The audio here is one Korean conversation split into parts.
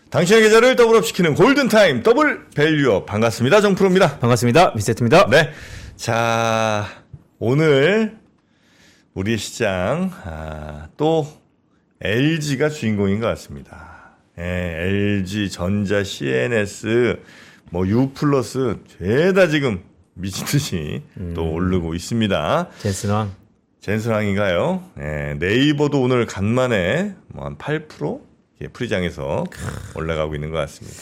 당신의 계좌를 더블업시키는 골든타임 더블 밸류업. 반갑습니다. 정프로입니다. 반갑습니다. 미세트입니다. 네. 자, 오늘 우리 시장 또 LG가 주인공인 것 같습니다. LG 전자, CNS, U 플러스 죄다 지금 미친 듯이 또 오르고 있습니다. 젠슨왕인가요? 네이버도 오늘 간만에 한 8% 프리장에서 올라가고 있는 것 같습니다.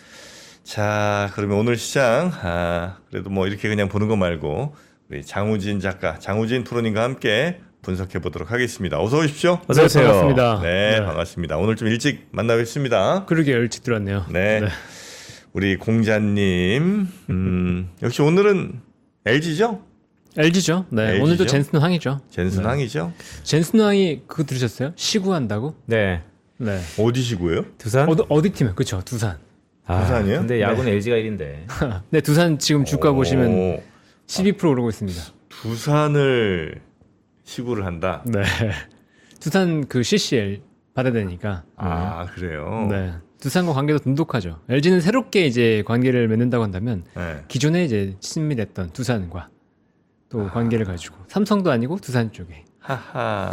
자, 그러면 오늘 시장 그래도 이렇게 그냥 보는 거 말고 우리 장우진 작가, 장우진 프로님과 함께 분석해 보도록 하겠습니다. 어서 오십시오. 어서 오세요. 반갑습니다. 네, 반갑습니다. 오늘 좀 일찍 만나뵙습니다. 그러게 일찍 들어왔네요. 네. 우리 공자님, 역시 오늘은 LG죠? LG죠. 네. LG 죠? 오늘도 젠슨 황이죠. 젠슨 황이죠? 젠슨 황이 그거 들으셨어요? 시구한다고? 네. 네. 어디 시고요? 두산? 어디 팀이요? 그렇죠. 두산. 두산이요? 근데 야구는 LG가 1인데. 네, 두산 지금 주가 보시면 12% 오르고 있습니다. 두산을 시구를 한다. 네. 두산 그 CCL 받아야 되니까. 그래요? 네. 두산과 관계도 돈독하죠. LG는 새롭게 이제 관계를 맺는다고 한다면 기존에 이제 친밀했던 두산과 또 관계를 가지고 삼성도 아니고 두산 쪽에. 하하.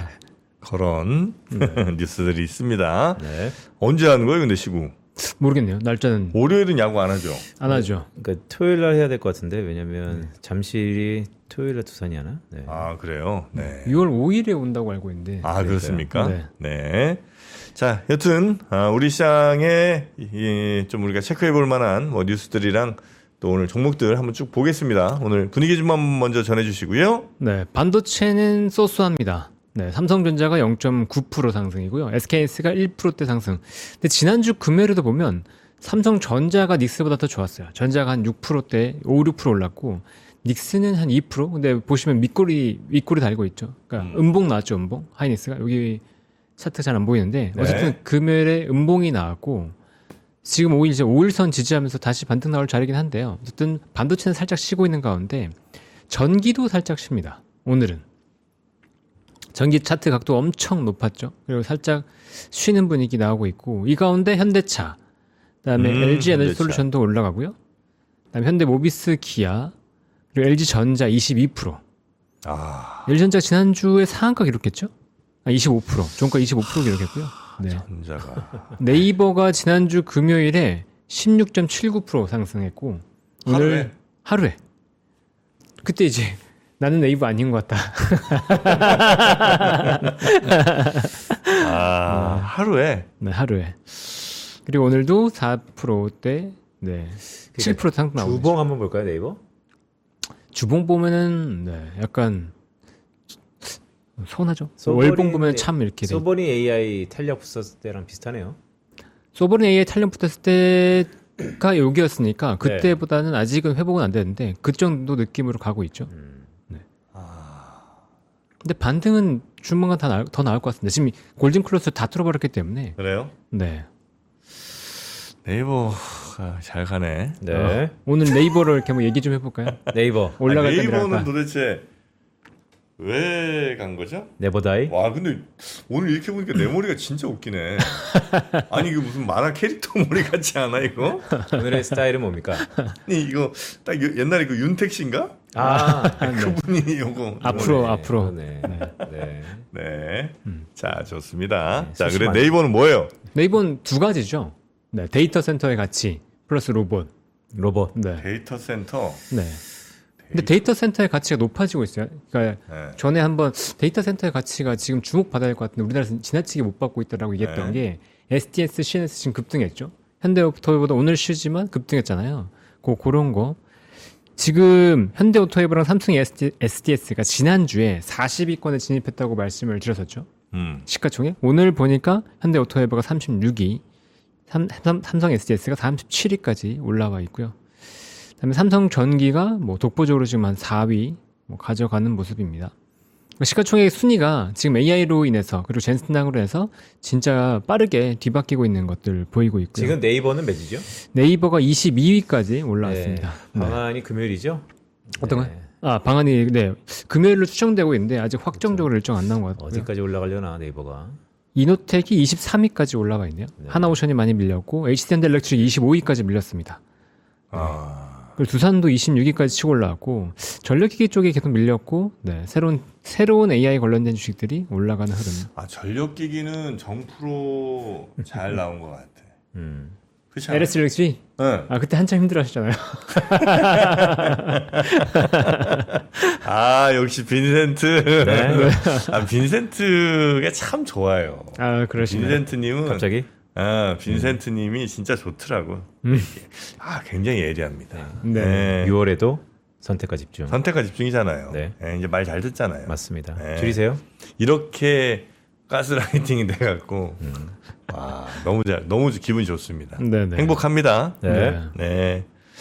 그런 뉴스들이 있습니다. 네. 언제 하는 거예요, 근데 시구? 모르겠네요. 날짜는 월요일은 야구 안 하죠? 안 하죠. 그러니까 토요일 날 해야 될 것 같은데 왜냐면 잠실이 토요일 날 두산이 하나? 네. 그래요? 네. 6월 5일에 온다고 알고 있는데. 그렇습니까? 네. 네. 자, 여튼 우리 시장에 좀 우리가 체크해 볼 만한 뉴스들이랑 또 오늘 종목들 한번 쭉 보겠습니다. 오늘 분위기 좀 한번 먼저 전해 주시고요. 네, 반도체는 소소합니다. 네, 삼성전자가 0.9% 상승이고요. SKS가 1%대 상승. 근데 지난주 금요일에도 보면 삼성전자가 닉스보다 더 좋았어요. 전자가 한 6%대 5-6% 올랐고 닉스는 한 2%. 근데 보시면 윗꼬리 달고 있죠. 그러니까 음봉 나왔죠, 음봉. 하이닉스가 여기 차트 잘 안 보이는데 어쨌든 금요일에 음봉이 나왔고 지금 5일선 지지하면서 다시 반등 나올 자리긴 한데요. 어쨌든 반도체는 살짝 쉬고 있는 가운데 전기도 살짝 쉽니다. 오늘은 전기 차트 각도 엄청 높았죠. 그리고 살짝 쉬는 분위기 나오고 있고 이 가운데 현대차, 그다음에 LG 에너지솔루션도 올라가고요. 그다음에 현대모비스, 기아, 그리고 LG전자 22%. LG전자 지난주에 상한가 기록했죠? 25%. 종가 25% 기록했고요. 네. 전자가 네이버가 지난주 금요일에 16.79% 상승했고 오늘 하루에. 그때 이제 나는 네이버 아닌 것 같다. 하루에? 네, 하루에. 그리고 오늘도 4%대, 네, 7% 상승 나오고. 주봉 한번 볼까요, 네이버? 주봉 보면은, 네, 약간 서운하죠. 월봉 보면 참 이렇게. 소버니 AI 탄력 붙었을 때랑 비슷하네요. 소버니 AI 탄력 붙었을 때가 여기였으니까 그때보다는 아직은 회복은 안 되는데 그 정도 느낌으로 가고 있죠. 네. 근데 반등은 조만간 더 나올 것 같습니다. 지금 골든 클로스 다 뚫어버렸기 때문에. 그래요? 네. 네이버가 잘 가네. 네. 오늘 네이버를 이렇게 한번 얘기 좀 해볼까요? 네이버. 올라갈 때 네이버는 도대체 왜 간 거죠? 네버다이? 와, 근데 오늘 이렇게 보니까 내 머리가 진짜 웃기네. 아니, 이거 무슨 만화 캐릭터 머리 같지 않아, 이거? 오늘의 스타일은 뭡니까? 아니, 이거 딱 옛날에 그 윤택 씨인가? 그분이 요거. 앞으로. 네. 네. 자, 좋습니다. 네, 자, 그래 네이버는 뭐예요? 네이버는 두 가지죠. 네, 데이터 센터의 가치 플러스 로봇. 네. 데이터 센터. 네. 근데 데이터 센터의 가치가 높아지고 있어요. 그러니까 전에 한번 데이터 센터의 가치가 지금 주목받아야 할 것 같은데 우리나라에서 지나치게 못 받고 있다라고 얘기했던 게 STS, CNS 지금 급등했죠. 현대오토웨이보다 오늘 쉬지만 급등했잖아요. 그런 거. 지금 현대오토웨이랑 삼성 STS가 지난주에 40위권에 진입했다고 말씀을 드렸었죠. 시가총액. 오늘 보니까 현대오토웨이가 36위, 삼성 STS가 37위까지 올라와 있고요. 그다음에 삼성전기가 독보적으로 지금 한 4위 가져가는 모습입니다. 시가총액 순위가 지금 AI로 인해서 그리고 젠슨항으로 해서 진짜 빠르게 뒤바뀌고 있는 것들 보이고 있고요. 지금 네이버는 몇이죠? 네이버가 22위까지 올라왔습니다. 방안이 금요일이죠? 어떤 거요? 방안이 금요일로 추정되고 있는데 아직 확정적으로 일정 안 나온 것 같아요. 어디까지 올라가려나 네이버가? 이노텍이 23위까지 올라와 있네요. 네. 하나오션이 많이 밀렸고 HD현대엘렉트릭 25위까지 밀렸습니다. 그리고 두산도 26위까지 치고 올라왔고 전력기기 쪽에 계속 밀렸고 네, 새로운 AI 관련된 주식들이 올라가는 흐름. 아, 전력기기는 정프로 잘 나온 것 같아. 그렇지 않아요? LS11G? 네. 아 그때 한참 힘들어하셨잖아요. 아, 역시 빈센트. 네. 아, 빈센트가 참 좋아요. 아 그러시네요. 빈센트님은 갑자기? 빈센트님이 진짜 좋더라고. 아, 굉장히 예리합니다. 네. 6월에도 선택과 집중. 선택과 집중이잖아요. 네. 이제 말 잘 듣잖아요. 맞습니다. 네. 줄이세요? 이렇게 가스라이팅이 돼갖고 와, 너무 기분이 좋습니다. 네네. 행복합니다. 네. 네.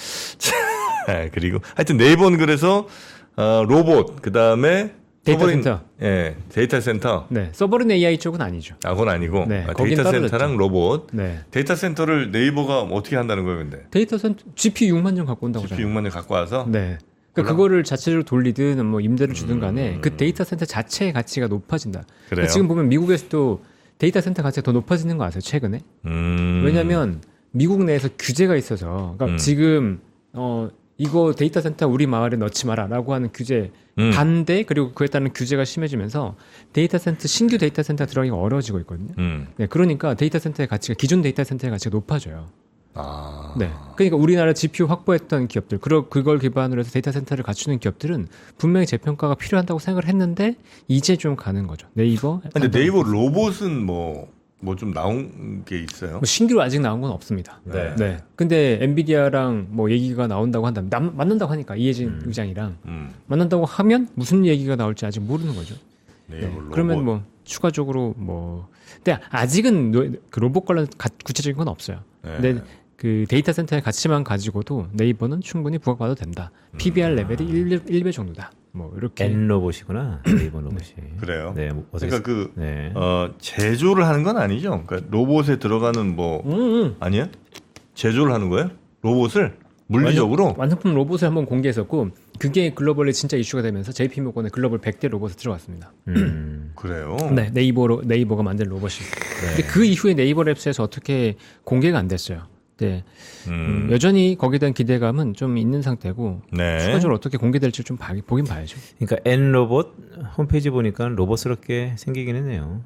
자, 그리고 하여튼 네이버는 그래서 로봇 그 다음에 데이터 센터. 예, 데이터 센터. 네. 서버린 AI 쪽은 아니죠. 아, 그건 아니고 네, 아, 거긴 데이터 따로 센터랑 됐죠. 로봇. 네. 데이터 센터를 네이버가 어떻게 한다는 거예요, 근데? 데이터 센터 GPU 6만 점 갖고 온다고 GPU 하잖아요. 6만 원 갖고 와서. 네. 그러니까 그거를 자체적으로 돌리든 뭐 임대를 주든 간에 그 데이터 센터 자체의 가치가 높아진다. 그래요. 그러니까 지금 보면 미국에서도 데이터 센터 가치가 더 높아지는 거 아세요? 최근에? 왜냐하면 미국 내에서 규제가 있어서 그러니까 지금 이거 데이터 센터 우리 마을에 넣지 마라라고 하는 규제 반대 그리고 그에 따른 규제가 심해지면서 신규 데이터 센터 들어가기가 어려워지고 있거든요. 네, 그러니까 데이터 센터의 가치가 기존 데이터 센터의 가치가 높아져요. 아. 네, 그러니까 우리나라 GPU 확보했던 기업들, 그걸 기반으로 해서 데이터 센터를 갖추는 기업들은 분명히 재평가가 필요한다고 생각을 했는데 이제 좀 가는 거죠. 네이버. 근데 네이버 로봇은 뭐 좀 나온 게 있어요? 뭐 신규로 아직 나온 건 없습니다. 네. 네. 근데 엔비디아랑 뭐 얘기가 나온다고 한다면 만난다고 하니까 이해진 의장이랑 만난다고 하면 무슨 얘기가 나올지 아직 모르는 거죠. 네이버 네. 로봇. 그러면 뭐 추가적으로 뭐 근데 아직은 그 로봇 관련 구체적인 건 없어요. 네. 근데 그 데이터 센터의 가치만 가지고도 네이버는 충분히 부각받아도 된다. PBR 레벨이 1배 정도다. 뭐 이렇게. N 로봇이구나. 네이버 로봇이. 그래요? 네. 뭐 어떻게 그러니까 네. 제조를 하는 건 아니죠. 그러니까 로봇에 들어가는 뭐 아니야? 제조를 하는 거예요? 로봇을 물리적으로? 완성품 로봇을 한번 공개했었고 그게 글로벌에 진짜 이슈가 되면서 JP모건의 글로벌 100대 로봇을 들어갔습니다. 그래요? 네, 네이버가 만든 로봇이. 근데 그 이후에 네이버 랩스에서 어떻게 공개가 안 됐어요. 네. 여전히 거기에 대한 기대감은 좀 있는 상태고 네. 추가적으로 어떻게 공개될지 좀 보긴 봐야죠. 그러니까 N 로봇 홈페이지 보니까 로봇스럽게 생기긴 했네요.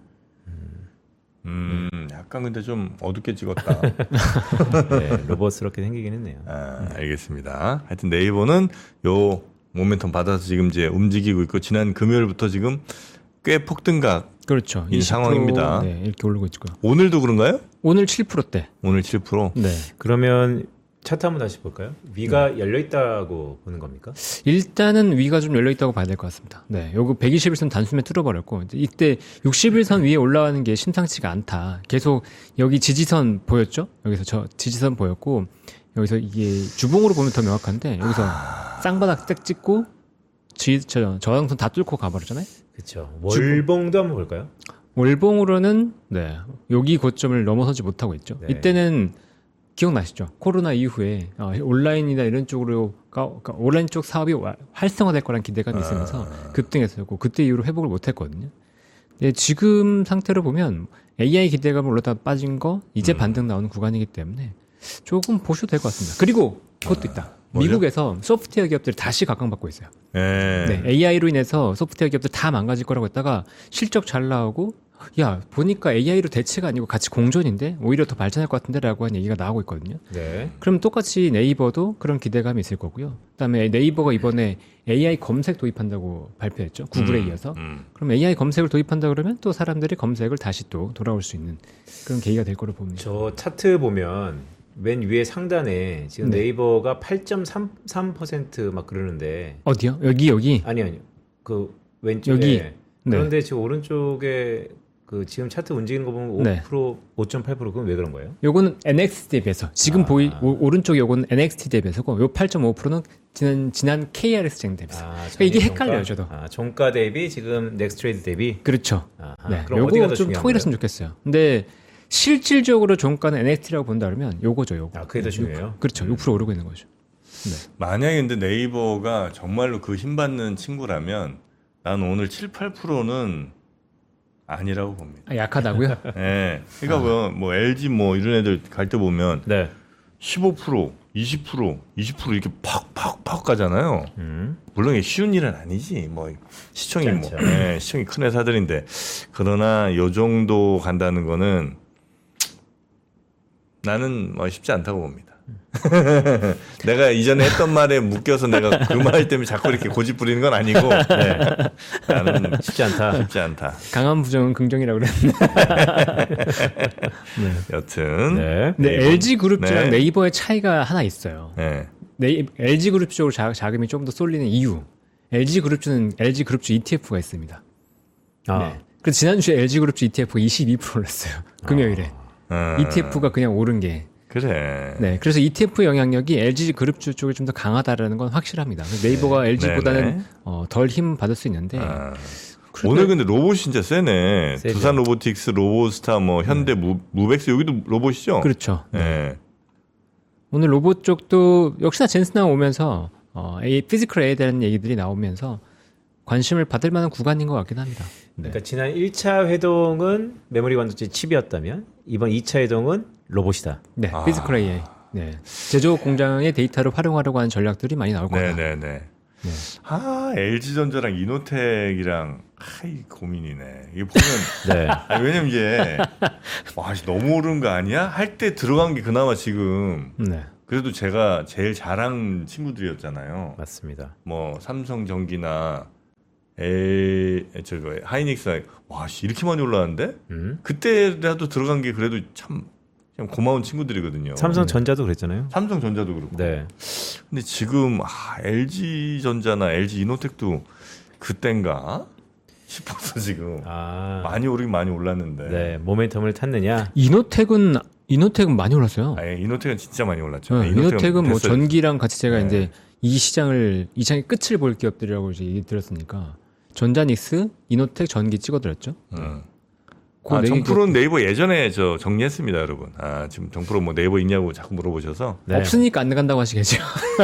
약간 근데 좀 어둡게 찍었다. 네, 로봇스럽게 생기긴 했네요. 아, 알겠습니다. 하여튼 네이버는 요 모멘텀 받아서 지금 이제 움직이고 있고 지난 금요일부터 지금 꽤 폭등각 그렇죠. 이 20% 상황입니다. 네, 이렇게 오르고 있고요. 오늘도 그런가요? 오늘 7%대. 오늘 7%? 네. 그러면 차트 한번 다시 볼까요? 위가 열려 있다고 보는 겁니까? 일단은 위가 좀 열려 있다고 봐야 될 것 같습니다. 네, 요거 121선 단숨에 뚫어버렸고 이때 61선 위에 올라가는 게 심상치가 않다. 계속 여기 지지선 보였죠? 여기서 저 지지선 보였고 여기서 이게 주봉으로 보면 더 명확한데 여기서 쌍바닥 딱 찍고 저항선 다 뚫고 가버렸잖아요. 그렇죠. 월봉도 한번 볼까요? 월봉으로는 네 여기 고점을 넘어서지 못하고 있죠. 네. 이때는 기억나시죠? 코로나 이후에 온라인이나 이런 쪽으로 그러니까 온라인 쪽 사업이 활성화될 거란 기대감이 있으면서 급등했었고 그때 이후로 회복을 못했거든요. 근데 지금 상태로 보면 AI 기대감을 올라다 빠진 거 이제 반등 나오는 구간이기 때문에 조금 보셔도 될 것 같습니다. 그리고 그것도 있다. 뭐죠? 미국에서 소프트웨어 기업들이 다시 각광받고 있어요. 네. 네, AI로 인해서 소프트웨어 기업들 다 망가질 거라고 했다가 실적 잘 나오고 야 보니까 AI로 대체가 아니고 같이 공존인데 오히려 더 발전할 것 같은데라고 하는 얘기가 나오고 있거든요. 네. 그럼 똑같이 네이버도 그런 기대감이 있을 거고요. 그다음에 네이버가 이번에 AI 검색 도입한다고 발표했죠. 구글에 이어서. 그럼 AI 검색을 도입한다 그러면 또 사람들이 검색을 다시 또 돌아올 수 있는 그런 계기가 될 거로 봅니다. 저 차트 보면 맨 위에 상단에 지금 네. 네이버가 8.33%막 그러는데 어디요? 여기. 아니요. 그 왼쪽에 여기. 네. 그런데 지금 오른쪽에 그 지금 차트 움직이는 거 보면 5%, 네. 5.8% 그건 왜 그런 거예요? 요거는 NXT 대비해서 지금 오른쪽 요거는 NXT 대비해서고 요 8.5%는 지난 KRS쟁 대비해서. 그러니까 이게 헷갈려요, 저도. 종가 대비 지금 넥스트레이드 대비. 그렇죠. 아하, 네. 그럼 어디가 요거 더 좀 중요한 통일했으면 좋겠어요. 근데 실질적으로 종가는 NXT라고 본다 그러면 요거죠, 요거. 아, 그게 더 중요해요? 그렇죠. 6% 오르고 있는 거죠. 만약에 근데 네이버가 정말로 그 힘받는 친구라면 난 오늘 7, 8%는 아니라고 봅니다. 아, 약하다고요? 네. 그러니까 뭐 LG 뭐 이런 애들 갈 때 보면 네. 15%, 20%, 20% 이렇게 팍팍팍 가잖아요. 물론 이게 쉬운 일은 아니지. 뭐 시청이 뭐 시청이 큰 회사들인데 그러나 요 정도 간다는 거는 나는 뭐 쉽지 않다고 봅니다. 내가 이전에 했던 말에 묶여서 내가 그 말 때문에 자꾸 이렇게 고집 부리는 건 아니고 나는 쉽지 않다. 쉽지 않다. 강한 부정은 긍정이라고 그랬는데. 여튼 네. 근데 LG 그룹주랑 네. 네이버의 차이가 하나 있어요. 네. LG 그룹 쪽으로 자금이 좀 더 쏠리는 이유. LG 그룹주는 LG 그룹주 ETF가 있습니다. 아. 네. 그래서 지난주에 LG 그룹주 ETF가 22% 올랐어요. 금요일에. ETF가 그냥 오른 게. 그래. 네. 그래서 ETF 영향력이 LG 그룹주 쪽이 좀 더 강하다라는 건 확실합니다. 네이버가 LG보다는 덜 힘 받을 수 있는데. 오늘 근데 로봇이 진짜 세네. 세죠. 두산 로보틱스, 로보스타, 뭐 현대 무벡스 여기도 로봇이죠? 그렇죠. 네. 오늘 로봇 쪽도 역시나 젠스나 오면서 피지컬 A에 대한 얘기들이 나오면서 관심을 받을 만한 구간인 것 같긴 합니다. 네. 그러니까 지난 1차 회동은 메모리 반도체 칩이었다면 이번 2차 회동은 로봇이다. 네, 피지컬 AI. 네. 제조업 공장의 데이터를 활용하려고 하는 전략들이 많이 나올 거다. 네네네. LG전자랑 이노텍이랑 이 고민이네. 이게 보면 네. 왜냐면 이게 와 너무 오른 거 아니야? 할 때 들어간 게 그나마 지금 네. 그래도 제가 제일 잘한 친구들이었잖아요. 맞습니다. 뭐 삼성전기나 하이닉스 와 이렇게 많이 올랐는데 그때라도 들어간 게 그래도 참 고마운 친구들이거든요. 삼성전자도 그랬잖아요. 삼성전자도 그렇고. 네. 근데 지금 LG전자나 LG 이노텍도 그땐가 싶어서 지금 많이 오르긴 많이 올랐는데. 네, 모멘텀을 탔느냐? 이노텍은 많이 올랐어요. 이노텍은 진짜 많이 올랐죠. 네, 이노텍은 뭐 됐어요. 전기랑 같이 제가 이제 이 시장의 끝을 볼 기업들이라고 이제 얘기 들었으니까 전자닉스, 이노텍, 전기 찍어드렸죠. 그 네 개 정프로는 네이버 예전에 저 정리했습니다, 여러분. 지금 정프로 뭐 네이버 있냐고 자꾸 물어보셔서. 네. 없으니까 안 간다고 하시겠죠.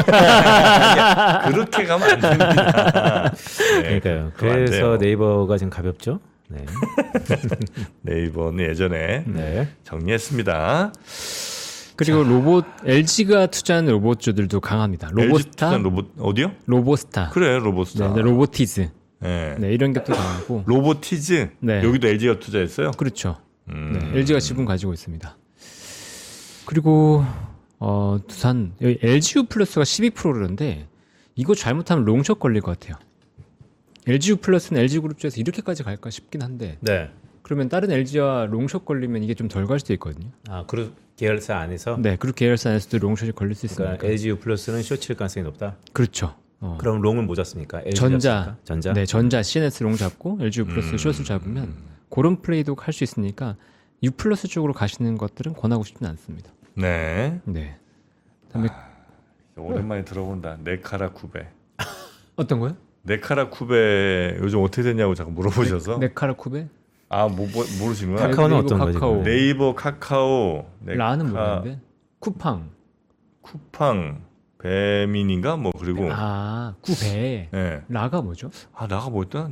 그렇게 가면 안 됩니다. 네, 그러니까요. 그럼 안 그래서 돼요. 네이버가 지금 가볍죠. 네. 네이버는 예전에 네. 정리했습니다. 그리고 LG가 투자한 로봇주들도 강합니다. 로보스타, LG 로봇 어디요? 로보스타, 그래, 로보스타. 네, 로보티즈, 네. 네, 이런 게 또 강하고. 로보티즈. 네. 여기도 LG가 투자했어요? 그렇죠. 네, LG가 지분 가지고 있습니다. 그리고 두산 여기 LGU 플러스가 12%런데 이거 잘못하면 롱숏 걸릴 것 같아요. LGU 플러스는 LG 그룹주에서 이렇게까지 갈까 싶긴 한데 네. 그러면 다른 LG와 롱숏 걸리면 이게 좀 덜 갈 수도 있거든요. 그룹 계열사 안에서 네, 그룹 계열사 안에서도 롱숏이 걸릴 수 있으니까. 그러니까 LGU 플러스는 쇼칠 가능성이 높다. 그렇죠. 그럼 롱은 뭐 잡습니까? LG 전자, 잡습니까? 네, 전자 CNS 롱 잡고 LGU 플러스 숏을 잡으면 그런 플레이도 할 수 있으니까 U 플러스 쪽으로 가시는 것들은 권하고 싶지는 않습니다. 네. 네. 그다음에 오랜만에 들어본다. 네카라 쿠베. 어떤 거요? 네카라 쿠베 요즘 어떻게 됐냐고 자꾸 물어보셔서. 네카라 쿠베? 모르시는구나. 카카오는 네이버 어떤 거지? 카카오. 그러면? 네이버, 카카오, 라는 모르는데 쿠팡. 쿠팡, 배민인가? 뭐 그리고 쿠베. 네. 라가 뭐죠? 나가 뭐였다?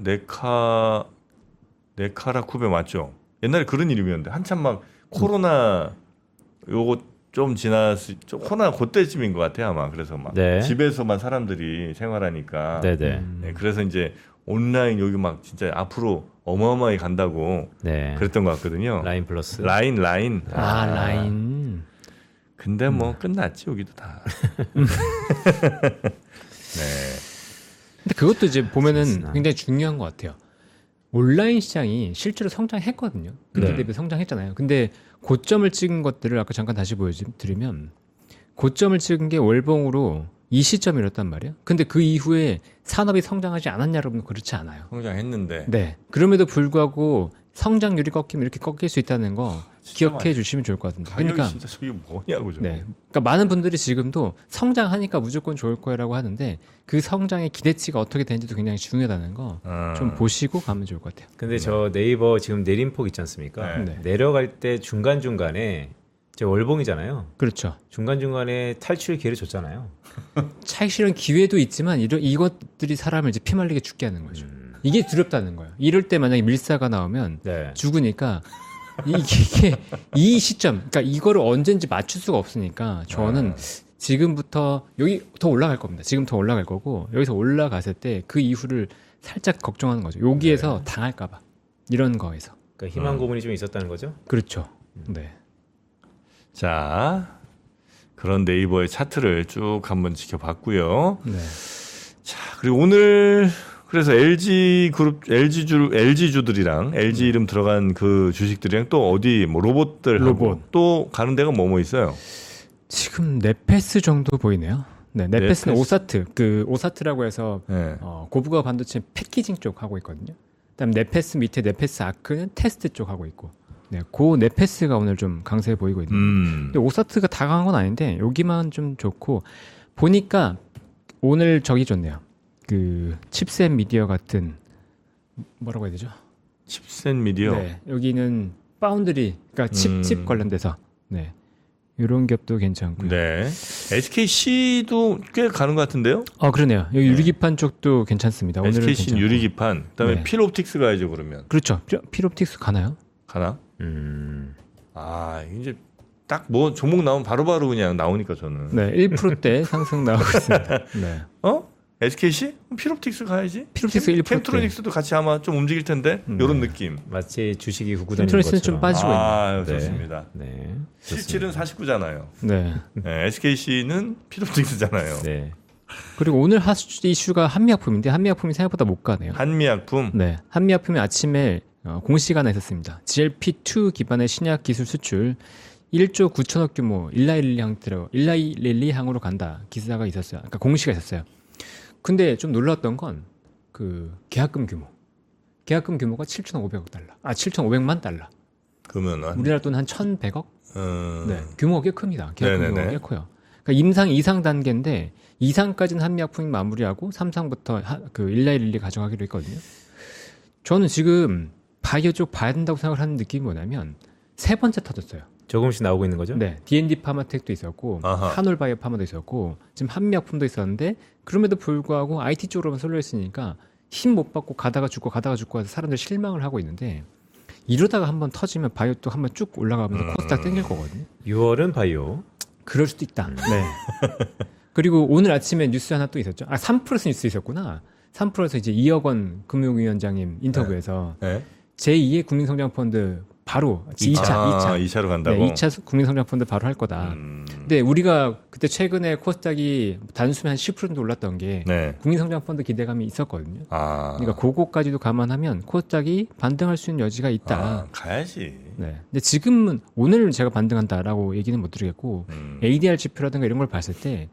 네카라 쿠베 맞죠? 옛날에 그런 이름이었는데 한참 막 코로나 요거 좀 코로나 그때쯤인 것 같아요 아마. 그래서 막 네. 집에서만 사람들이 생활하니까. 네네. 네, 그래서 이제 온라인 여기 막 진짜 앞으로 어마어마하게 간다고 네. 그랬던 것 같거든요. 라인 플러스. 라인. 라인. 근데 뭐 끝났지 여기도 다. 네. 근데 그것도 이제 보면은 그렇구나. 굉장히 중요한 것 같아요. 온라인 시장이 실제로 성장했거든요. 그때 네. 대비 성장했잖아요. 근데 고점을 찍은 것들을 아까 잠깐 다시 보여드리면 고점을 찍은 게 월봉으로 이 시점이었단 말이에요. 근데 그 이후에 산업이 성장하지 않았냐 여러분 그렇지 않아요. 성장했는데. 네. 그럼에도 불구하고 성장률이 꺾이면 이렇게 꺾일 수 있다는 거 진짜 기억해 주시면 좋을 것 같은데. 가격이 그러니까 진짜 저게 뭐냐고 좀. 네. 그러니까 많은 분들이 지금도 성장하니까 무조건 좋을 거라고 하는데 그 성장의 기대치가 어떻게 되는지도 굉장히 중요하다는 거 좀 보시고 가면 좋을 것 같아요. 근데 저 네이버 지금 내림폭 있지 않습니까? 네. 네. 내려갈 때 중간중간에 제 월봉이잖아요. 그렇죠. 중간중간에 탈출 기회를 줬잖아요. 차익 실현 기회도 있지만 이것들이 사람을 이제 피말리게 죽게 하는 거죠. 이게 두렵다는 거예요. 이럴 때 만약에 밀사가 나오면 네. 죽으니까 이게 이 시점, 그러니까 이거를 언젠지 맞출 수가 없으니까 저는 지금부터 여기 더 올라갈 겁니다. 지금 더 올라갈 거고 여기서 올라갔을 때 그 이후를 살짝 걱정하는 거죠. 여기에서 당할까봐 이런 거에서. 그러니까 희망 고문이 좀 있었다는 거죠. 그렇죠. 네. 자, 그런 네이버의 차트를 쭉 한번 지켜봤고요. 네. 자, 그리고 오늘 그래서 LG 그룹, LG주들이랑 LG 이름 들어간 그 주식들이랑 또 어디 뭐 로봇들하고 로봇. 또 가는 데가 뭐 있어요? 지금 넷패스 정도 보이네요. 네, 넷패스는 넷패스. 오사트, 그 오사트라고 해서 네. 고부가 반도체 패키징 쪽 하고 있거든요. 그다음 넷패스 밑에 넷패스 아크는 테스트 쪽 하고 있고, 네, 고 넷패스가 오늘 좀 강세해 보이고 있네요. 근데 오사트가 다 강한 건 아닌데 여기만 좀 좋고 보니까 오늘 저기 좋네요. 그 칩셋 미디어 같은 뭐라고 해야 되죠? 칩셋 미디어. 네, 여기는 파운드리, 그러니까 칩 관련돼서 네. 이런 겹도 괜찮고요. 네. SKC도 꽤 가는 것 같은데요? 그러네요. 여기 유리기판 쪽도 괜찮습니다. 오늘은 SKC는 괜찮고. 유리기판. 그다음에 네. 필옵틱스 가야죠 그러면. 그렇죠. 필옵틱스 가나요? 가나? 아 이제 딱 뭐 종목 나오면 바로바로 그냥 나오니까 저는. 네, 1%대 상승 나오고 있습니다. 네. SKC? 필옵틱스 가야지. 필옵틱스 1%대. 캠트로닉스도 같이 아마 좀 움직일 텐데 이런 느낌. 마치 주식이 구구단인 캠트로닉스는 것처럼. 좀 빠지고 아 네. 좋습니다. 네. 77은 49잖아요. 네. SKC는 필옵틱스잖아요. 네. 그리고 오늘 이슈가 한미약품인데 한미약품이 생각보다 못 가네요. 한미약품. 네. 한미약품이 아침에 공시가 하나 있었습니다. GLP-2 기반의 신약 기술 수출 1조 9천억 규모 일라일리 항으로 간다 기사가 있었어요. 그러니까 공시가 있었어요. 근데 좀 놀랐던 건 그 계약금 규모가 7,500억 달러. 7,500만 달러. 그러면은 우리나라 돈 한 1,100억? 네. 규모가 꽤 큽니다. 계약금 네네네. 규모가 꽤 커요. 그러니까 임상 2상 단계인데 2상까지는 한미약품이 마무리하고 3상부터 그 일라일리 가져가기로 했거든요. 저는 지금 바이오 쪽 봐야 된다고 생각을 하는 느낌이 뭐냐면 세 번째 터졌어요. 조금씩 나오고 있는 거죠? 네, D&D 파마텍도 있었고 아하. 한올바이오 파마도 있었고 지금 한미약품도 있었는데 그럼에도 불구하고 IT 쪽으로만 쏠려 있으니까 힘 못 받고 가다가 죽고 해서 사람들 실망을 하고 있는데 이러다가 한번 터지면 바이오 또 한번 쭉 올라가면서 코스닥 땡길 거거든요. 6월은 바이오. 그럴 수도 있다. 네. 그리고 오늘 아침에 뉴스 하나 또 있었죠. 3프로에서 뉴스 있었구나. 3프로에서 이제 2억 원 금융위원장님 인터뷰에서 네. 제2의 국민성장펀드 바로 2차로 간다고. 네, 2차 국민성장펀드 바로 할 거다. 근데 우리가 그때 최근에 코스닥이 단숨에 한 10% 정도 올랐던 게 네. 국민성장펀드 기대감이 있었거든요. 아. 그러니까 그거까지도 감안하면 코스닥이 반등할 수 있는 여지가 있다. 가야지. 네. 근데 지금은 오늘은 제가 반등한다라고 얘기는 못 드리겠고 ADR 지표라든가 이런 걸 봤을 때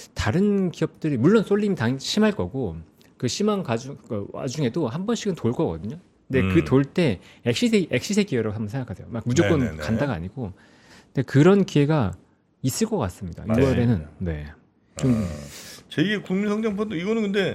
다른 기업들이 물론 쏠림이 심할 거고 그 심한 와중에도 한 번씩은 돌 거거든요. 근데 그 돌 때 엑시세 기회라고 한번 생각하세요. 막 무조건 네네네. 간다가 아니고. 근데 그런 기회가 있을 것 같습니다. 맞아요. 6월에는. 네. 좀 제2의 국민성장펀드 이거는 근데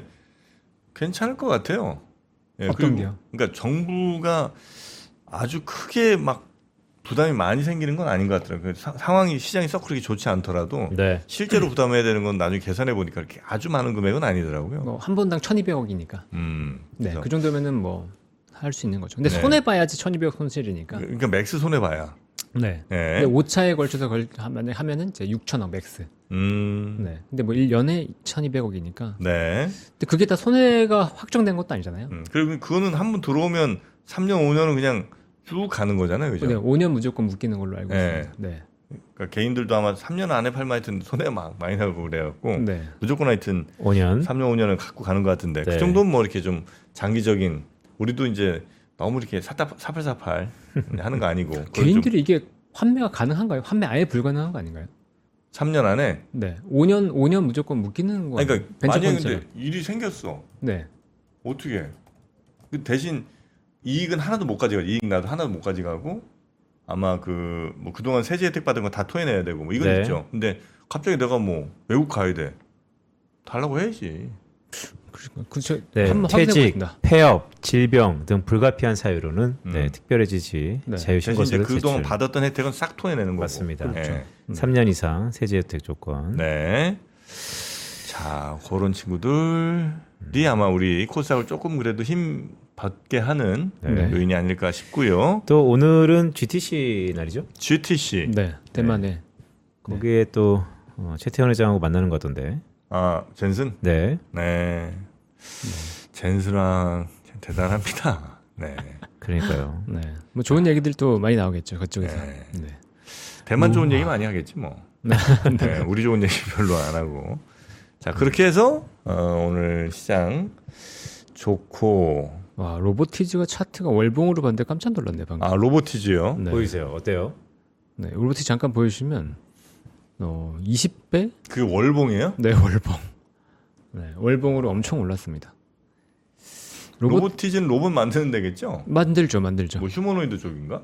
괜찮을 것 같아요. 예, 어떤 게요? 그러니까 정부가 아주 크게 막 부담이 많이 생기는 건 아닌 것 같더라고요. 상황이 시장이 썩 그렇게 좋지 않더라도 네. 실제로 부담해야 되는 건 나중에 계산해 보니까 그렇게 아주 많은 금액은 아니더라고요. 한 번당 1,200억이니까. 네. 그래서 그 정도면은 뭐 할 수 있는 거죠. 근데 네. 손해 봐야지 1,200억 손실이니까. 그러니까 맥스 손해 봐야. 네. 예. 근데 5차에 걸쳐서 하면은 이제 6,000억 맥스. 네. 근데 뭐 1년에 1,200억이니까. 네. 근데 그게 다 손해가 확정된 것도 아니잖아요. 그리고 그거는 한 번 들어오면 3년, 5년은 그냥 쭉 가는 거잖아요. 그죠? 네, 5년 무조건 묶이는 걸로 알고 네. 있습니다. 네. 그러니까 개인들도 아마 3년 안에 팔면 하여튼 손해 막 많이 나고 그래갖고 네. 무조건 하여튼 5년. 3년, 5년은 갖고 가는 것 같은데 네. 그 정도는 뭐 이렇게 좀 장기적인 우리도 이제 너무 이렇게 사팔사팔 하는 거 아니고 그걸 좀 개인들이 이게 환매가 가능한가요? 환매 아예 불가능한 거 아닌가요? 3년 안에 네. 5년 무조건 묶이는 거. 아니, 그러니까 벤처 만약에 펀드처럼. 근데 일이 생겼어. 네. 어떻게 해? 그 대신 이익은 하나도 못 가져가. 이익 나도 하나도 못 가져가고 아마 뭐 그동안 세제 혜택 받은 거 다 토해내야 되고 뭐 이건 네. 있죠. 근데 갑자기 내가 뭐 외국 가야 돼. 달라고 해야지. 그렇죠. 네, 한번 퇴직, 확인해보겠습니다. 폐업, 질병 등 불가피한 사유로는 음. 특별해지지 네. 대신 이제 자유신고서를 그동안 제출. 받았던 혜택은 싹 토해내는 거고. 맞습니다. 네. 3년 이상 세제 혜택 조건. 네. 자, 자, 그런 친구들이 아마 우리 코스닥을 조금 그래도 힘 받게 하는 네. 요인이 아닐까 싶고요. 또 오늘은 GTC 날이죠? GTC. 네, 대만에 거기에 또 최태원 회장하고 만나는 것 같던데. 아, 젠슨? 네. 네. 젠슨랑 대단합니다. 네. 그러니까요. 네, 뭐 좋은 얘기들도 많이 나오겠죠 그쪽에서. 네. 네. 대만 좋은 얘기 많이 하겠지 뭐. 네. 네, 우리 좋은 얘기 별로 안 하고. 자, 그렇게 해서 오늘 시장 좋고. 와, 로보티즈가 차트가 월봉으로 봤는데 깜짝 놀랐네 방금. 아, 로보티즈요? 네. 보이세요? 어때요? 네, 로보티즈 잠깐 보여주시면 20배? 그 월봉이에요? 네, 월봉. 네, 월봉으로 엄청 올랐습니다. 로보티즈는 로봇 만드는 데겠죠? 만들죠. 뭐 휴머노이드 쪽인가?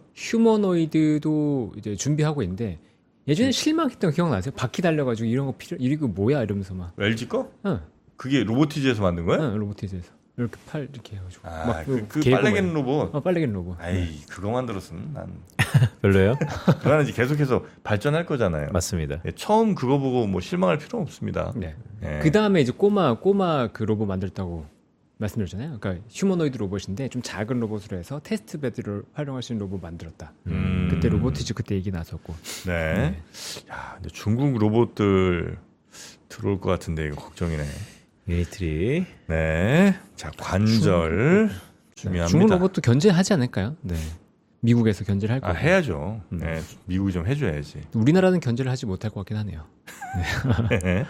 휴머노이드도 이제 준비하고 있는데 예전에 실망했던 거 기억나세요? 바퀴 달려가지고 이런 거 이거 뭐야 이러면서 막. LG 거? 응, 그게 로보티즈에서 만든 거야? 응, 로보티즈에서 이렇게 팔 이렇게 해가지고. 아, 막 그 개고 빨래개는 로봇. 빨래개는 로봇. 아이, 그거 만들었으면 난. 별로예요? 그거는 이제 계속해서 발전할 거잖아요. 맞습니다. 예, 처음 그거 보고 뭐 실망할 필요는 없습니다. 네. 예. 그 다음에 이제 꼬마 그 로봇 만들었다고 말씀드렸잖아요. 그러니까 휴머노이드 로봇인데 좀 작은 로봇으로 해서 테스트 베드를 활용할 수 있는 로봇 만들었다. 그때 로보티즈 그때 얘기 나섰고. 네. 야, 근데 중국 로봇들 들어올 것 같은데 이거 걱정이네. 유니트리. 네. 자, 관절 중요합니다. 중국 로봇도 견제하지 않을까요? 네. 미국에서 견제를 할 아, 거고. 해야죠. 네. 미국이 좀 해줘야지. 우리나라는 견제를 하지 못할 것 같긴 하네요. 네.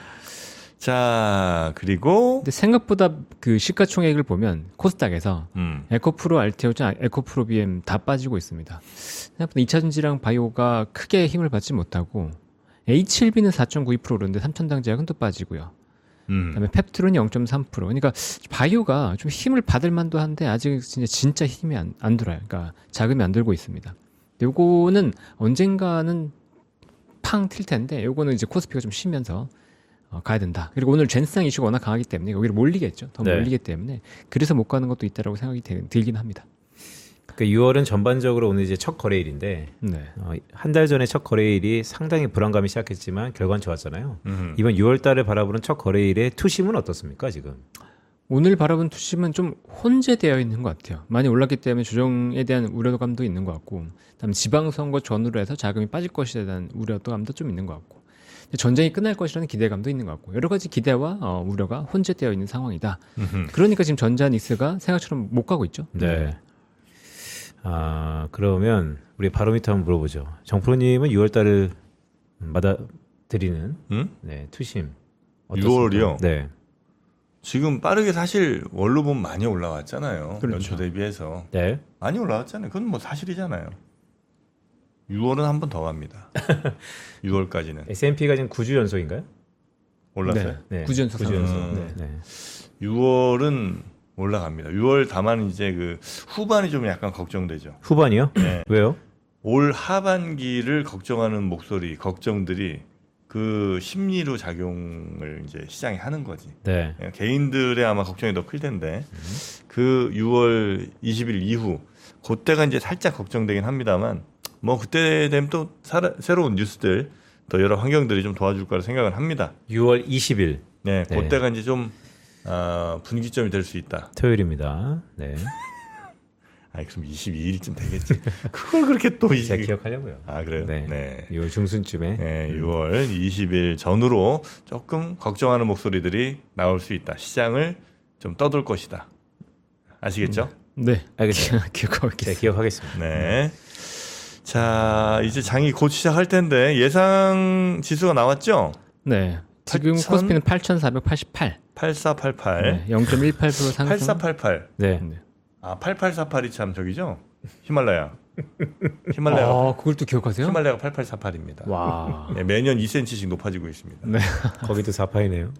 자, 그리고 근데 생각보다 그 시가총액을 보면 코스닥에서 에코프로 알테오자, 에코프로 BM 다 빠지고 있습니다. 생각보다 2차전지랑 바이오가 크게 힘을 받지 못하고 H1B는 4.92% 오르는데 3천당 제약은 또 빠지고요. 그다음에 펩트론이 0.3%. 그러니까 바이오가 좀 힘을 받을 만도 한데 아직 진짜 힘이 안 들어요. 그러니까 자금이 안 들고 있습니다. 요거는 언젠가는 팡 튈 텐데 요거는 이제 코스피가 좀 쉬면서 가야 된다. 그리고 오늘 젠스상 이슈가 워낙 강하기 때문에 여기를 몰리겠죠. 더 네. 몰리기 때문에 그래서 못 가는 것도 있다라고 생각이 들긴 합니다. 그러니까 6월은 전반적으로 오늘 이제 첫 거래일인데 네. 한 달 전에 첫 거래일이 상당히 불안감이 시작했지만 결과는 좋았잖아요. 이번 6월 달에 바라보는 첫 거래일의 투심은 어떻습니까 지금? 오늘 바라본 투심은 좀 혼재되어 있는 것 같아요. 많이 올랐기 때문에 조정에 대한 우려감도 있는 것 같고, 그다음에 지방선거 전후로 해서 자금이 빠질 것에 대한 우려감도 좀 있는 것 같고, 전쟁이 끝날 것이라는 기대감도 있는 것 같고, 여러 가지 기대와 우려가 혼재되어 있는 상황이다. 그러니까 지금 전자닉스가 생각처럼 못 가고 있죠. 네. 아 그러면 우리 바로미터 한번 물어보죠. 정프로님은 6월 달을 받아들이는 네, 투심 어떻습니까? 6월이요? 네. 지금 빠르게 사실 원로 보면 많이 올라왔잖아요. 그렇죠. 연초 대비해서. 네. 많이 올라왔잖아요. 그건 뭐 사실이잖아요. 6월은 한 번 더 갑니다. 6월까지는. S&P가 지금 9주 연속인가요? 올랐어요? 네. 구전수 구전수. 네. 네. 6월은 올라갑니다. 6월 다만 이제 그 후반이 좀 약간 걱정되죠. 후반이요? 네. 왜요? 올 하반기를 걱정하는 목소리, 걱정들이 그 심리로 작용을 이제 시장이 하는 거지. 네. 개인들의 아마 걱정이 더 클 텐데 그 6월 20일 이후 그때가 이제 살짝 걱정되긴 합니다만 뭐 그때 되면 또 새로운 뉴스들 더 여러 환경들이 좀 도와줄 거라 생각을 합니다. 6월 20일 네, 네. 그때가 이제 좀 분기점이 될 수 있다. 토요일입니다. 네. 아니 그럼 22일쯤 되겠지. 그걸 그렇게 또 제가 기억하려고요. 아 그래요? 네. 네. 6월 중순쯤에. 네, 6월 20일 전후로 조금 걱정하는 목소리들이 나올 수 있다. 시장을 좀 떠돌 것이다. 아시겠죠? 네. 알겠습니다. 기억하고 제가 있겠습니다. 기억하겠습니다. 네. 자, 이제 장이 곧 시작할 텐데 예상 지수가 나왔죠? 네. 지금 8,000? 코스피는 8,488. 8488. 네. 0.18% 상승. 8488. 네. 네. 아, 8848이 참 저기죠? 히말라야. 히말라야가, 아, 그걸 또 기억하세요? 히말라야가 8848입니다. 와. 네, 매년 2cm씩 높아지고 있습니다. 네. 거기도 4파이네요.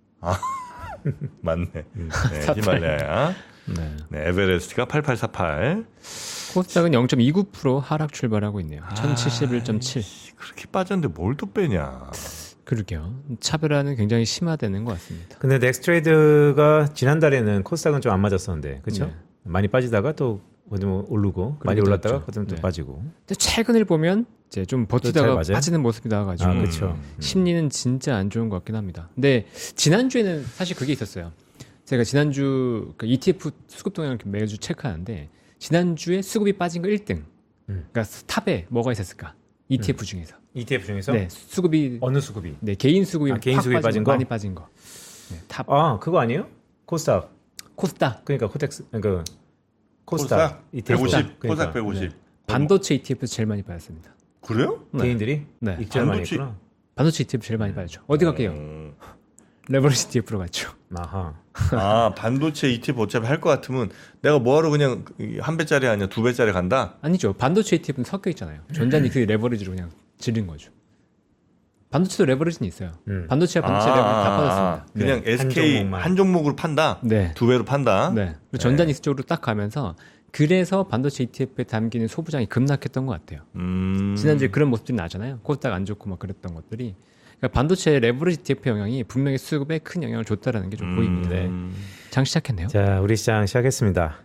맞네. 네, 히말라야. 네. 네, 에베레스트가 8848. 코스닥은 0.29% 하락 출발하고 있네요. 1071.7. 그렇게 빠졌는데 뭘 또 빼냐. 그러게요. 차별화는 굉장히 심화되는 것 같습니다. 근데 넥스트레이드가 지난달에는 코스닥은 좀 안 맞았었는데, 그렇죠? 네. 많이 빠지다가 또 어디면 오르고 많이 그런 것도 올랐다가 있죠. 그다음 또 네. 빠지고. 근데 최근을 보면 이제 좀 잘 버티다가 맞아요? 빠지는 모습이 나와가지고 아, 그렇죠. 심리는 진짜 안 좋은 것 같긴 합니다. 근데 지난주에는 사실 그게 있었어요. 제가 지난주 그 ETF 수급 동향을 매주 체크하는데 지난주에 수급이 빠진 거 1등. 그러니까 탑에 뭐가 있었을까? ETF 중에서. ETF 중에서 네, 수급이 어느 수급이? 네, 개인 수급이 개인 확 수급이 빠진 거? 많이 빠진 거. 네, 탑 아, 그거 아니에요? 코스닥. 코스닥 그러니까 코텍스 그 코스닥 ETF. 150, 그러니까. 코스닥 150. 반도체 ETF 제일 많이 빠졌습니다. 그래요? 네. 개인들이 네. 익절 많이 반도체- 했구나. 반도체 ETF 제일 많이 빠졌죠. 어디 갈게요? 레버리지 ETF로 갔죠. 아하. 아 반도체 ETF 어차피 할 것 같으면 내가 뭐하러 그냥 한 배짜리 아니야 두 배짜리 간다? 아니죠. 반도체 ETF는 섞여 있잖아요. 전자니클 레버리지로 그냥 지른 거죠. 반도체도 레버리지는 있어요. 반도체와 반도체 레버리지 다 빠졌습니다. 그냥 네. SK 종목만. 한 종목으로 판다. 네. 두 배로 판다. 네. 그리고 전자니스 쪽으로 딱 가면서 그래서 반도체 ETF에 담기는 소부장이 급락했던 것 같아요. 지난주에 그런 모습들이 나잖아요. 코스닥 안 좋고 막 그랬던 것들이. 그러니까 반도체 레버리지 ETF 영향이 분명히 수급에 큰 영향을 줬다라는 게 좀 보입니다. 네. 장 시작했네요. 자, 우리 시장 시작했습니다.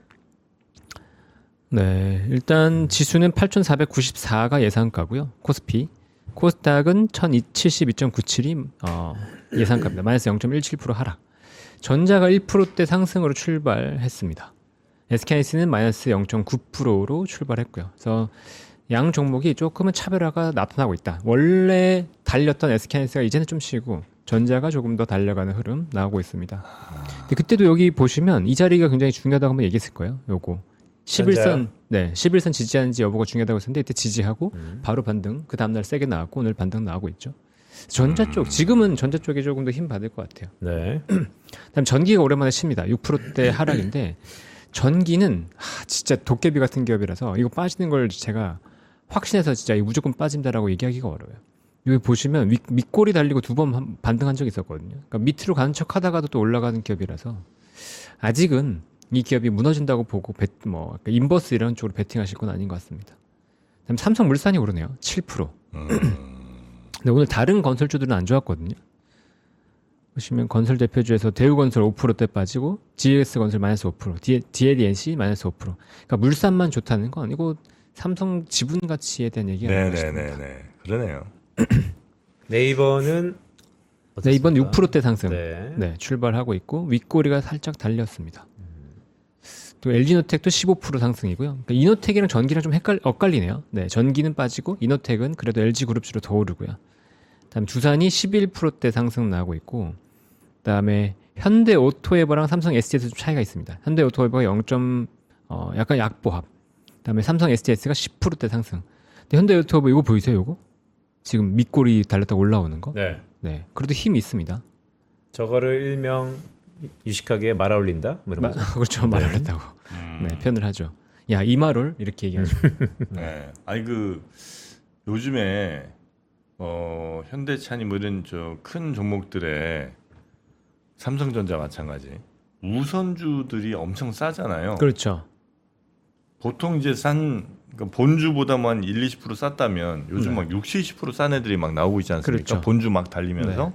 네, 일단 지수는 8,494가 예상가고요. 코스피, 코스닥은 1,072.97이 예상가입니다. 마이너스 0.17% 하락. 전자가 1%대 상승으로 출발했습니다. SK하이닉스는 마이너스 0.9%로 출발했고요. 그래서 양 종목이 조금은 차별화가 나타나고 있다. 원래 달렸던 SK하이닉스가 이제는 좀 쉬고 전자가 조금 더 달려가는 흐름 나오고 있습니다. 근데 그때도 여기 보시면 이 자리가 굉장히 중요하다고 한번 얘기했을 거예요. 요거 11선, 네, 11선 지지하는지 여부가 중요하다고 했었는데 이때 지지하고 바로 반등, 그 다음날 세게 나왔고 오늘 반등 나오고 있죠. 전자 쪽, 지금은 전자 쪽이 조금 더 힘 받을 것 같아요. 네. 그다음 전기가 오랜만에 칩니다. 6%대 하락인데 전기는 진짜 도깨비 같은 기업이라서 이거 빠지는 걸 제가 확신해서 진짜 이거 무조건 빠진다라고 얘기하기가 어려워요. 여기 보시면 윗골이 달리고 두 번 반등한 적이 있었거든요. 그러니까 밑으로 가는 척 하다가도 또 올라가는 기업이라서 아직은 이 기업이 무너진다고 보고 인버스 이런 쪽으로 베팅하실 건 아닌 것 같습니다. 그다음 삼성물산이 오르네요. 7%. 근데 오늘 다른 건설주들은 안 좋았거든요. 보시면 건설 대표주에서 대우건설 5%대 빠지고 GS건설 마이너스 5%, DLNC 마이너스 5%. 그러니까 물산만 좋다는 건 이거 삼성 지분 가치에 대한 얘기가 아닌 것입니다. 네네네네. 그러네요. 네이버는 네, 이번 어떻습니까? 6%대 상승 네. 출발하고 있고 윗꼬리가 살짝 달렸습니다. 또 LG노텍도 15% 상승이고요. 그러니까 이노텍이랑 전기랑 좀 엇갈리네요. 네, 전기는 빠지고 이노텍은 그래도 LG그룹주로 더 오르고요. 그다음에 두산이 11%대 상승 나오고 있고 그다음에 현대오토에버랑 삼성 SDS도 좀 차이가 있습니다. 현대오토에버가 약간 약보합. 그다음에 삼성 SDS가 10%대 상승. 근데 현대오토에버 이거 보이세요? 이거? 지금 밑골이 달렸다가 올라오는 거? 네. 네. 그래도 힘이 있습니다. 저거를 일명 유식하게 말아 올린다? 뭐 이런 거죠. 그렇죠. 말하려다고. 네, 표현을 하죠. 야, 이마를 이렇게 얘기하죠. 네. 아니 요즘에 현대차니 뭐 이런 큰 종목들의 삼성전자 마찬가지 우선주들이 엄청 싸잖아요. 그렇죠. 보통 이제 그러니까 본주보다 뭐 한 1, 20% 쌌다면 요즘 막 60, 70%싼 애들이 막 나오고 있지 않습니까? 그렇죠. 본주 막 달리면서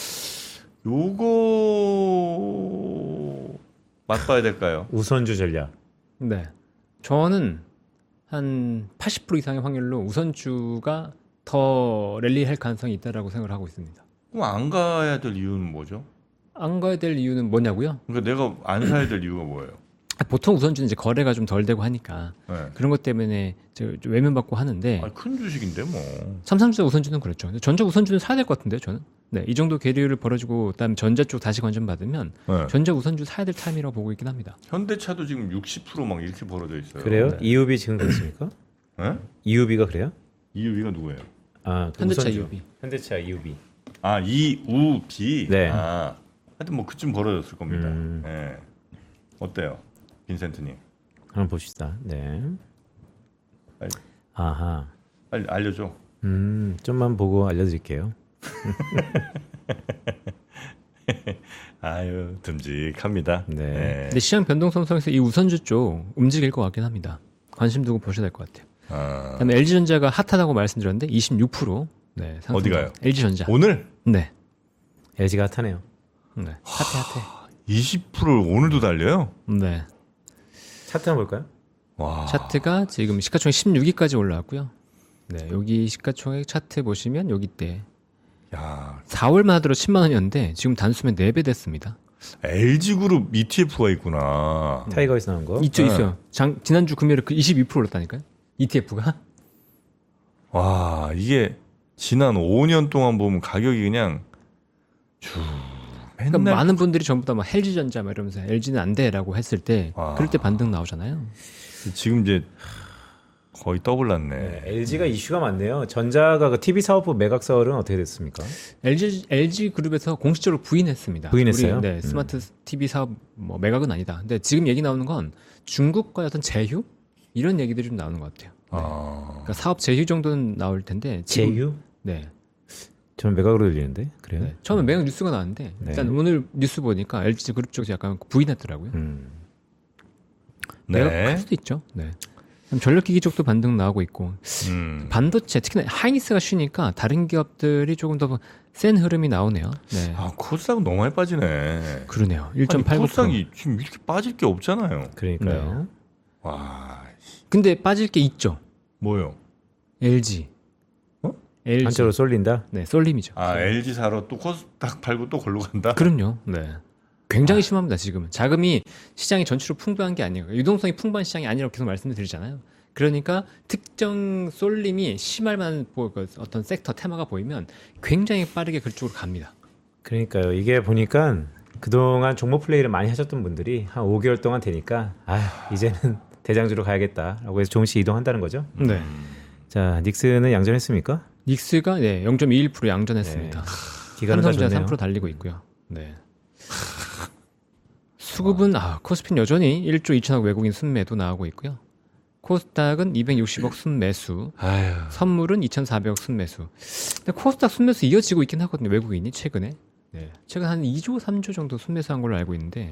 요거 맛봐야 될까요? 우선주 전략. 네. 저는 한 80% 이상의 확률로 우선주가 더 랠리할 가능성이 있다라고 생각을 하고 있습니다. 그럼 안 가야 될 이유는 뭐죠? 안 가야 될 이유는 뭐냐고요? 그러니까 내가 안 사야 될 이유가 뭐예요? 보통 우선주는 이제 거래가 좀 덜 되고 하니까 네. 그런 것 때문에 좀 외면받고 하는데 큰 주식인데 뭐. 삼성전자 우선주는 그렇죠. 전자 우선주는 사야 될 것 같은데요, 저는. 네, 이 정도 계류를 벌어지고 그다음 전자 쪽 다시 관점 받으면 네. 전자 우선주 사야 될 타임이라고 보고 있긴 합니다. 현대차도 지금 60% 막 이렇게 벌어져 있어요. 그래요? 네. 이유비 지금 그렇습니까? 네? 이유비가 그래요? 이유비가 누구예요? 아, 그 현대차 우선주. 이유비. 현대차 이유비. 아 이우비. 네. 하여튼 뭐 그쯤 벌어졌을 겁니다. 음. 네. 어때요, 빈센트님? 한번 봅시다. 네. 빨리, 아하. 빨리 알려줘. 좀만 보고 알려드릴게요. 아유 듬직합니다. 네. 근데 시장 변동성에서 이 우선주 쪽 움직일 것 같긴 합니다. 관심 두고 보셔야 될 것 같아요. 그다음에 LG전자가 핫하다고 말씀드렸는데 26%. 네, 상승. 어디 가요? LG전자. 오늘 네. LG가 핫하네요. 네. 핫해. 20%를 오늘도 달려요? 네. 차트 한번 볼까요? 와. 차트가 지금 시가총액 16위까지 올라왔고요. 네, 여기 시가총액 차트 보시면 여기 때 야, 4월만 하더라도 10만 원이었는데 지금 단숨에 4배 됐습니다. LG그룹 ETF가 있구나. 타이거에서 나온 거. 있죠, 네. 있어요. 지난주 금요일에 그 22% 올랐다니까요. ETF가. 와, 이게 지난 5년 동안 보면 가격이 그냥 그러니까 맨날 많은 분들이 전부 다 막 LG전자 막 이러면서 LG는 안 돼라고 했을 때 와. 그럴 때 반등 나오잖아요. 지금 이제 거의 더블 났네. 네, LG가 이슈가 많네요. 전자가 그 TV 사업부 매각 사업은 어떻게 됐습니까? LG 그룹에서 공식적으로 부인했습니다. 부인했어요? 우리, 네, 스마트 TV 사업 뭐 매각은 아니다. 근데 지금 얘기 나오는 건 중국과의 어떤 제휴 이런 얘기들이 좀 나오는 것 같아요. 아. 그러니까 사업 제휴 정도는 나올 텐데 지금, 제휴? 네. 저는 매각으로 들리는데 그래요? 네. 처음에 매각 뉴스가 나왔는데 네. 일단 오늘 뉴스 보니까 LG 그룹 쪽에서 약간 부인했더라고요. 네. 매각할 수도 있죠. 네. 그럼 전력기기 쪽도 반등 나오고 있고 반도체 특히나 하이닉스가 쉬니까 다른 기업들이 조금 더 센 흐름이 나오네요. 네. 아, 코스닥은 너무 많이 빠지네. 그러네요. 아니, 1.89%. 코스닥이 지금 이렇게 빠질 게 없잖아요. 그러니까요. 와, 근데 빠질 게 있죠. 뭐요? LG. 어? LG. 한쪽으로 쏠린다. 네, 쏠림이죠. 아, LG 사러 또 코스닥 팔고 또 걸로 간다? 그럼요. 네. 굉장히 심합니다, 지금은. 자금이 시장이 전체로 풍부한 게 아니에요. 유동성이 풍부한 시장이 아니라고 계속 말씀을 드리잖아요. 그러니까 특정 쏠림이 심할 만한 어떤 섹터 테마가 보이면 굉장히 빠르게 그쪽으로 갑니다. 그러니까요. 이게 보니까 그동안 종목 플레이를 많이 하셨던 분들이 한 5개월 동안 되니까 이제는 대장주로 가야겠다라고 해서 조금씩 이동한다는 거죠. 네. 자, 닉스는 양전했습니까? 닉스가 네, 0.21% 양전했습니다. 기간은 다 삼성전자 좋네요. 3% 달리고 있고요. 네. 수급은 코스피는 여전히 1조 2천억 외국인 순매도 나오고 있고요. 코스닥은 260억 순매수, 아유. 선물은 2,400억 순매수. 근데 코스닥 순매수 이어지고 있긴 하거든요. 외국인이 최근에. 네. 최근 한 2조, 3조 정도 순매수한 걸로 알고 있는데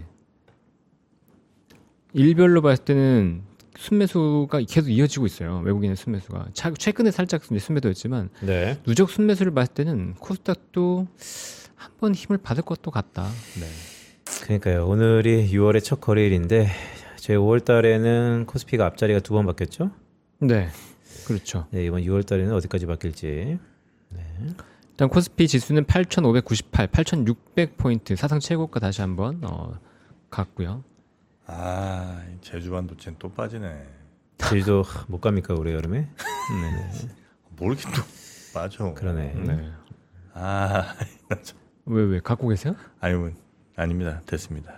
일별로 봤을 때는 순매수가 계속 이어지고 있어요. 외국인의 순매수가. 최근에 살짝 순매도였지만 네. 누적 순매수를 봤을 때는 코스닥도 한번 힘을 받을 것도 같다. 네. 그러니까요. 오늘이 6월의 첫 거래일인데 저희 5월 달에는 코스피가 앞자리가 2번 바뀌었죠? 네. 그렇죠. 네, 이번 6월 달에는 어디까지 바뀔지. 일단 코스피 지수는 8,598, 8,600포인트 사상 최고가 다시 한번 갔고요. 아, 제주 반도체는 또 빠지네. 제주도 못 갑니까 올해 여름에? 네. 뭘 이렇게 또 빠져. 그러네. 네. 아, 나 참- 왜 갖고 계세요? 아유, 아닙니다. 됐습니다.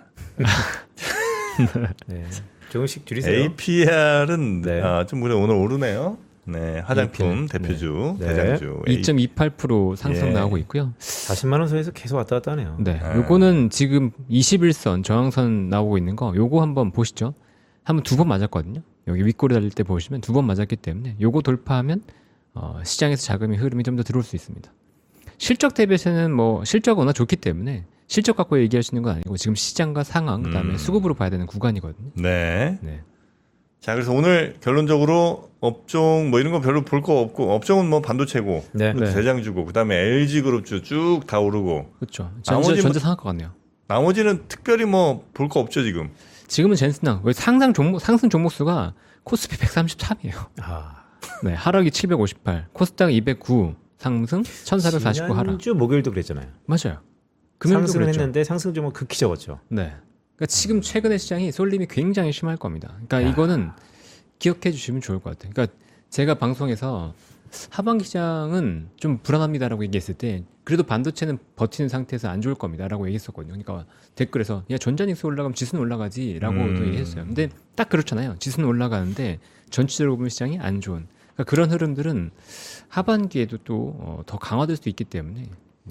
네. 조금씩 줄이세요. APR은 네. 좀 오늘 오르네요. 네, 화장품 APR. 대표주, 네. 대장주. 2.28% 상승 예. 나오고 있고요. 40만 원 선에서 계속 왔다 갔다 하네요. 네. 요거는 지금 21선 저항선 나오고 있는 거 요거 한번 보시죠. 한번 2번 맞았거든요. 여기 윗꼬리 달릴 때 보시면 2번 맞았기 때문에 요거 돌파하면 시장에서 자금이 흐름이 좀 더 들어올 수 있습니다. 실적 대비해서는 뭐 실적 워낙 좋기 때문에 실적 갖고 얘기하시는 건 아니고 지금 시장과 상황 그다음에 수급으로 봐야 되는 구간이거든요. 네. 네. 자, 그래서 오늘 결론적으로 업종 뭐 이런 거 별로 볼 거 없고 업종은 뭐 반도체고 네. 네. 대장주고 그다음에 LG 그룹주 쭉 다 오르고 그렇죠. 나머지 전자 상할 것 같네요. 나머지는 특별히 뭐 볼 거 없죠 지금. 지금은 젠스낭 왜 상승 종목 수가 코스피 133이에요. 아, 네, 하락이 758, 코스닥 209 상승 1449 하락. 지난주 목요일도 그랬잖아요. 맞아요. 금요일도 상승은 그랬죠. 했는데 상승 종목 극히 적었죠. 네. 그러니까 지금 최근의 시장이 쏠림이 굉장히 심할 겁니다. 그러니까 이거는 기억해 주시면 좋을 것 같아요. 그러니까 제가 방송에서 하반기 시장은 좀 불안합니다라고 얘기했을 때 그래도 반도체는 버티는 상태에서 안 좋을 겁니다라고 얘기했었거든요. 그러니까 댓글에서 야 전자닉스 올라가면 지수는 올라가지라고도 얘기했어요. 근데 딱 그렇잖아요. 지수는 올라가는데 전체적으로 보면 시장이 안 좋은 그러니까 그런 흐름들은 하반기에도 또 더 강화될 수 있기 때문에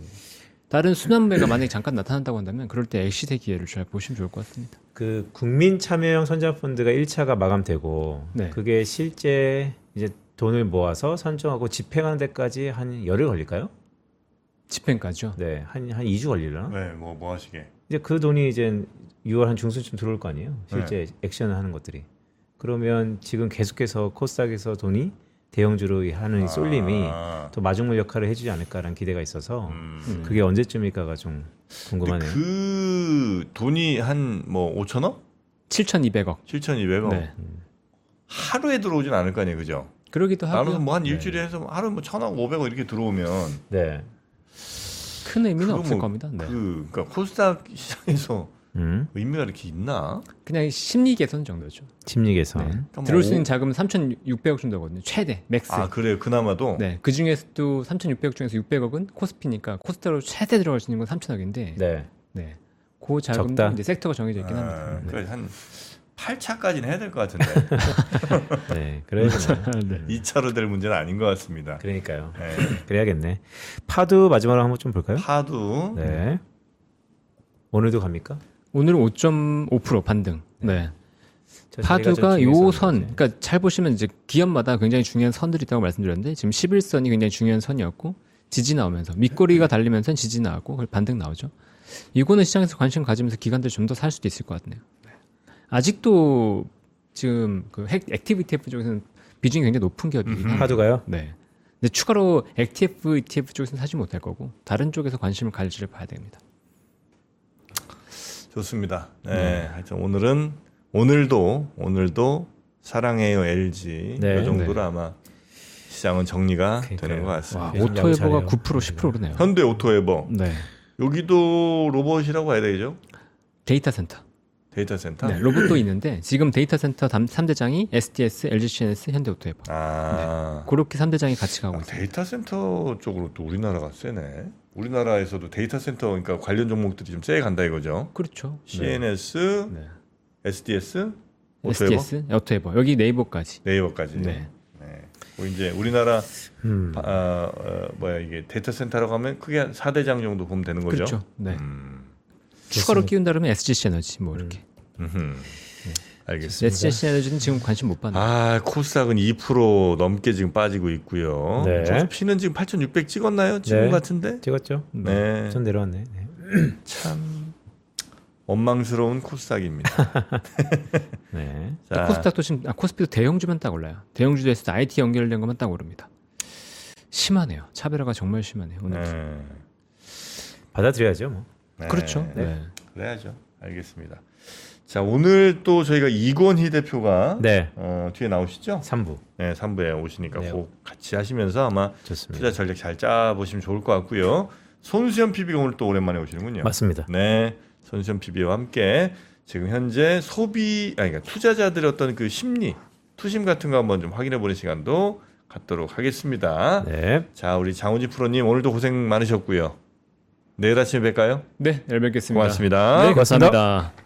다른 순환매가 만약에 잠깐 나타난다고 한다면 그럴 때 엑시대 기회를 잘 보시면 좋을 것 같습니다. 그 국민 참여형 선자펀드가 1차가 마감되고 네. 그게 실제 이제 돈을 모아서 선정하고 집행하는 데까지 한 열흘 걸릴까요? 집행까지요. 네, 한 2주 걸리려나? 네, 뭐 하시게. 이제 그 돈이 이제 6월 한 중순쯤 들어올 거 아니에요? 실제 액션을 하는 것들이. 그러면 지금 계속해서 코스닥에서 돈이 대형주로 하는 이 쏠림이 또 마중물 역할을 해주지 않을까라는 기대가 있어서 그게 언제쯤일까가 좀 궁금하네요. 그 돈이 한 뭐 5천억? 7,200억. 7,200억. 네. 하루에 들어오진 않을 거 아니에요, 그죠? 그러기도 하고요. 나눠서 뭐 한 일주일에 해서 하루 뭐 1,000원, 500원 이렇게 들어오면 네. 큰 의미는 그거 없을 뭐 겁니다. 네. 그러니까 코스닥 시장에서 의미가 이렇게 있나? 그냥 심리 개선 정도죠. 심리 개선. 네. 그러니까 들어올 뭐 수 있는 자금은 3,600억 정도거든요. 최대 맥스. 아 그래요, 그나마도. 네, 그 중에서도 3,600억 중에서 600억은 코스피니까 코스닥으로 최대 들어갈 수 있는 건 3,000억인데, 네. 네, 그 자금도 적다. 이제 섹터가 정해져 있긴 합니다. 네. 그러니까 한 8차까지는 해야 될 것 같은데 네. 그래야겠네. 네. 2차로 될 문제는 아닌 것 같습니다. 그러니까요. 네. 그래야겠네. 파도 마지막으로 한번 좀 볼까요? 파도 네. 오늘도 갑니까? 오늘은 5.5% 반등. 네. 저 자리가 좀 파도가 중요해서 요선, 그런지. 그러니까 잘 보시면 이제 기업마다 굉장히 중요한 선들이 있다고 말씀드렸는데 지금 11선이 굉장히 중요한 선이었고 지지 나오면서 밑꼬리가 달리면서 지지 나오고 그걸 반등 나오죠. 이거는 시장에서 관심 가지면서 기관들 좀 더 살 수도 있을 것 같네요. 아직도 지금 그 액티브 ETF 쪽에서는 비중이 굉장히 높은 기업이긴 해요. 파도가요? 네. 근데 추가로 액티브 ETF 쪽에서는 사지 못할 거고 다른 쪽에서 관심을 가지를 봐야 됩니다. 좋습니다. 네, 하여튼 오늘도 사랑해요 LG 네. 이 정도로 아마 시장은 정리가 그러니까요. 되는 것 와, 같습니다. 계속 오토에버가 잘해요. 9% 10% 오르네요. 현대 오토에버 네. 여기도 로봇이라고 해야 되죠? 데이터 센터. 데이터 센터. 네, 로봇도 있는데 지금 데이터 센터 3대장이 STS, LGCNS, 현대오토에버. 아, 그렇게 3대장이 같이 가고 있어요. 데이터 센터 쪽으로 또 우리나라가 세네. 우리나라에서도 데이터 센터 그러니까 관련 종목들이 좀 세게 간다 이거죠. 그렇죠. CNS, 네. SDS, 오토에버, STS, 오토에버. 여기 네이버까지. 네이버까지. 네. 그리고 이제 우리나라 음. 이게 데이터 센터라고 하면 크게 한 4대장 정도 보면 되는 거죠. 그렇죠. 네. 음. 추가로 끼운다 그러면 SGC 에너지 뭐 이렇게. 알겠습니다. SGC 에너지는 지금 관심 못 받는. 코스닥은 2% 넘게 지금 빠지고 있고요. 네. 피는 지금 8,600 찍었나요? 지금 네. 같은데? 찍었죠? 네. 전 내려왔네. 네. 참 원망스러운 코스닥입니다. 네. 자, 코스닥도 지금 코스피도 대형주만 딱 올라요. 대형주에서 IT 연결된 것만 딱 오릅니다. 심하네요. 차별화가 정말 심하네요. 오늘. 네. 받아들여야죠, 뭐. 네. 그렇죠. 네. 그래야죠. 알겠습니다. 자, 오늘 또 저희가 이건희 대표가 네. 뒤에 나오시죠? 3부. 네, 3부에 오시니까 네. 꼭 같이 하시면서 아마 좋습니다. 투자 전략 잘 짜보시면 좋을 것 같고요. 손수현 PB가 오늘 또 오랜만에 오시는군요. 맞습니다. 네, 손수현 PB와 함께 지금 현재 그러니까 투자자들의 어떤 그 심리, 투심 같은 거 한번 좀 확인해보는 시간도 갖도록 하겠습니다. 네. 자, 우리 장훈지 프로님 오늘도 고생 많으셨고요. 내일 아침에 뵐까요? 네, 내일 뵙겠습니다. 고맙습니다. 네, 고맙습니다.